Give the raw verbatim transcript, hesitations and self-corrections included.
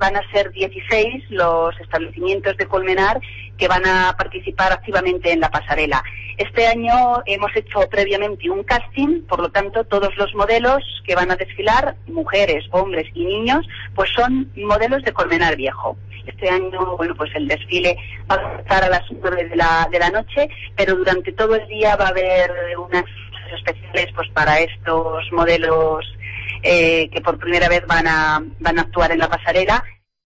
van a ser dieciséis los establecimientos de Colmenar que van a participar activamente en la pasarela. Este año hemos hecho previamente un casting, por lo tanto todos los modelos que van a desfilar, mujeres, hombres y niños, pues son modelos de Colmenar Viejo. Este año, bueno, pues el desfile va a empezar a las nueve de la, de la noche, pero durante todo el día va a haber unas cosas especiales pues para estos modelos eh, que por primera vez van a, van a actuar en la pasarela,